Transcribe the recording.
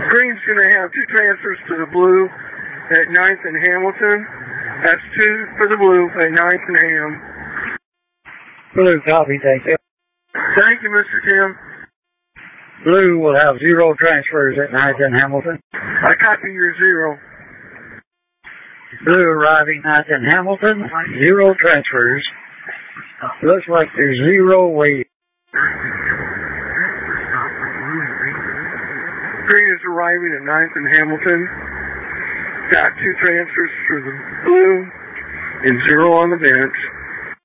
Green's going to have 2 transfers to the blue at 9th and Hamilton. That's 2 for the blue at 9th and Ham. Blue, copy, thank you. Thank you, Mr. Tim. Blue will have 0 transfers at 9th and Hamilton. I copy your 0. Blue arriving 9th and Hamilton, 0 transfers. Looks like there's 0 wait. Green is arriving at 9th and Hamilton. Got 2 transfers for the blue and 0 on the bench.